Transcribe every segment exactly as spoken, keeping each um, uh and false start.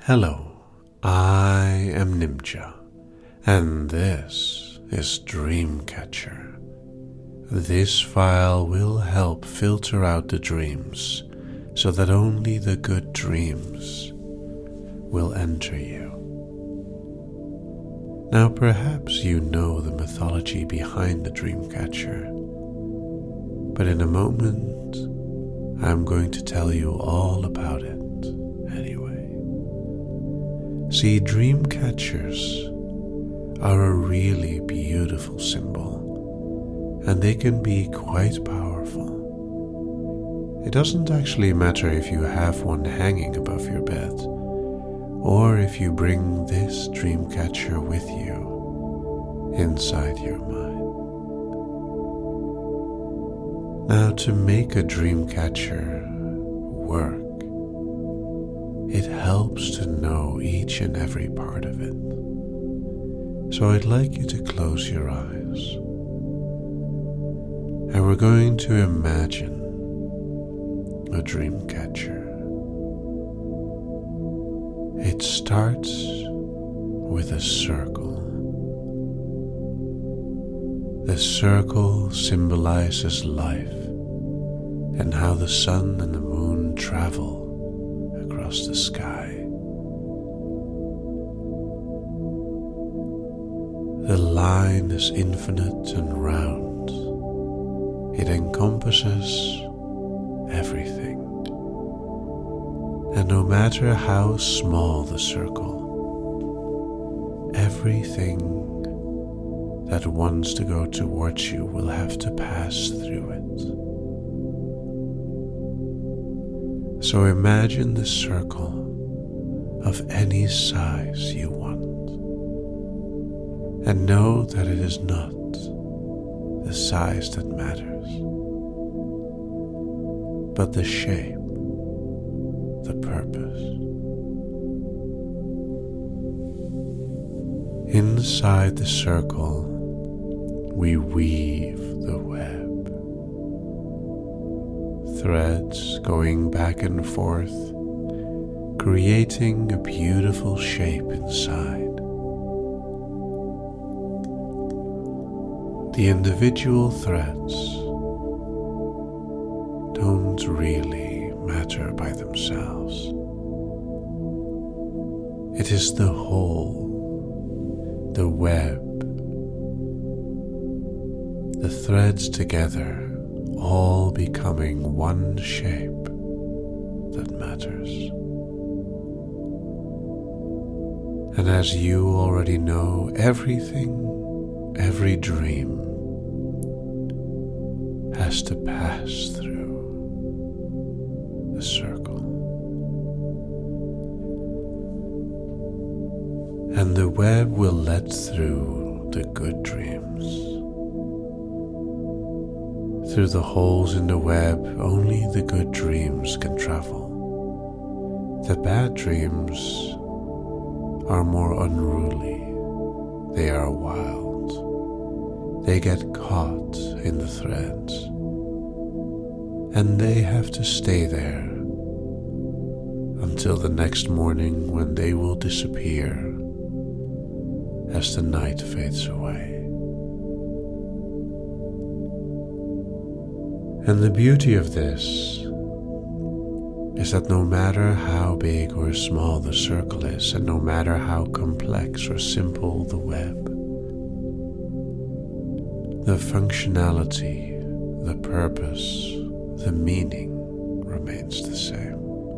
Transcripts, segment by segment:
Hello, I am Nimja, and this is Dreamcatcher. This file will help filter out the dreams so that only the good dreams will enter you. Now perhaps you know the mythology behind the Dreamcatcher, but in a moment I'm going to tell you all about it anyway. See, Dreamcatchers are a really beautiful symbol, and they can be quite powerful. It doesn't actually matter if you have one hanging above your bed, or if you bring this Dreamcatcher with you inside your mind. Now, to make a Dreamcatcher work, it helps to know each and every part of it. So I'd like you to close your eyes, and we're going to imagine a Dreamcatcher. It starts with a circle. The circle symbolizes life and how the sun and the moon travel across the sky. The line is infinite and round. It encompasses everything. And no matter how small the circle, everything that wants to go towards you will have to pass through it. So imagine the circle of any size you want, and know that it is not the size that matters, but the shape, the purpose. Inside the circle, we weave the web. Threads going back and forth, creating a beautiful shape inside. The individual threads don't really matter by themselves. It is the whole, the web, the threads together, all becoming one shape that matters. And as you already know, everything, every dream has to pass through the circle. And the web will let through the good dreams. Through the holes in the web, only the good dreams can travel. The bad dreams are more unruly. They are wild. They get caught in the threads, and they have to stay there until the next morning, when they will disappear as the night fades away. And the beauty of this is that no matter how big or small the circle is, and no matter how complex or simple the web, the functionality, the purpose, the meaning remains the same.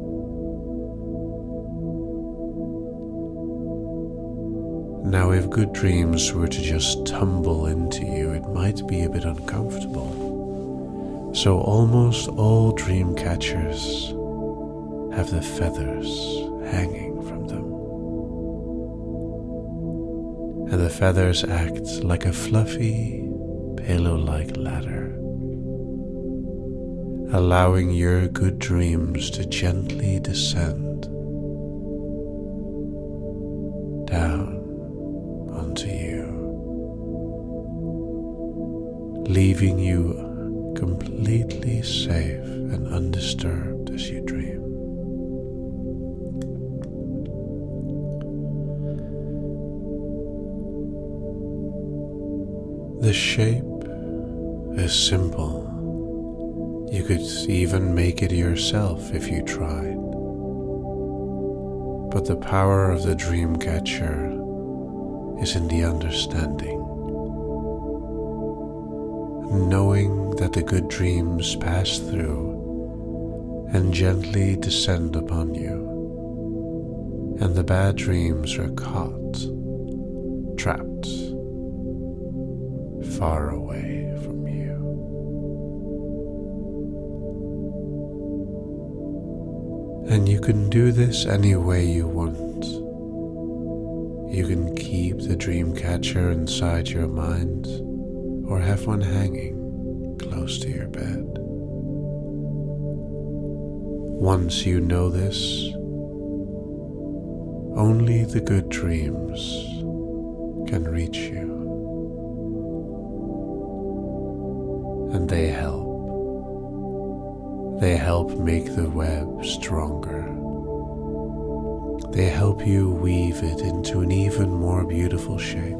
Now, if good dreams were to just tumble into you, it might be a bit uncomfortable. So almost all dream catchers have the feathers hanging from them. And the feathers act like a fluffy, pillow-like ladder, allowing your good dreams to gently descend down onto you, leaving you completely safe and undisturbed as you dream. The shape is simple. You could even make it yourself if you tried. But the power of the dream catcher is in the understanding, knowing that the good dreams pass through and gently descend upon you, and the bad dreams are caught, trapped, far away from you. And you can do this any way you want. You can keep the dream catcher inside your mind or have one hanging close to your bed. Once you know this, only the good dreams can reach you, and they help. They help make the web stronger. They help you weave it into an even more beautiful shape.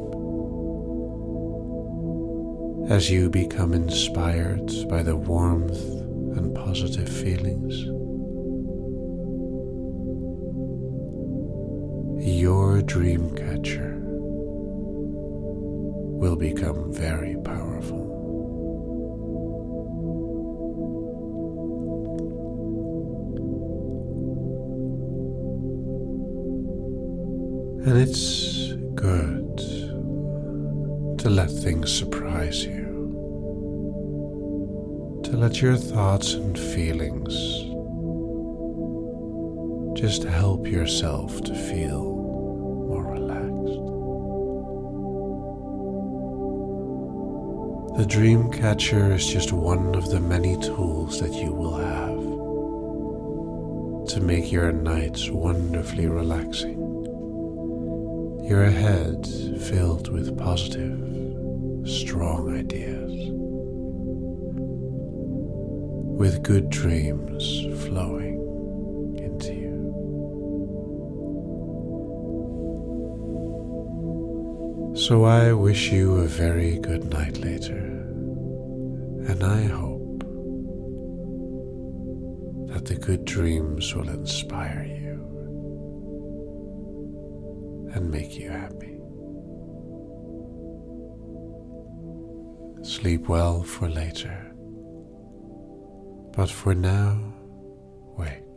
As you become inspired by the warmth and positive feelings, your dream catcher will become very powerful. And it's good to let things surprise you, to let your thoughts and feelings just help yourself to feel more relaxed. The dream catcher is just one of the many tools that you will have to make your nights wonderfully relaxing. Your head filled with positive, strong ideas, with good dreams flowing into you. So I wish you a very good night later, and I hope that the good dreams will inspire you and make you happy. Sleep well for later, but for now, wake.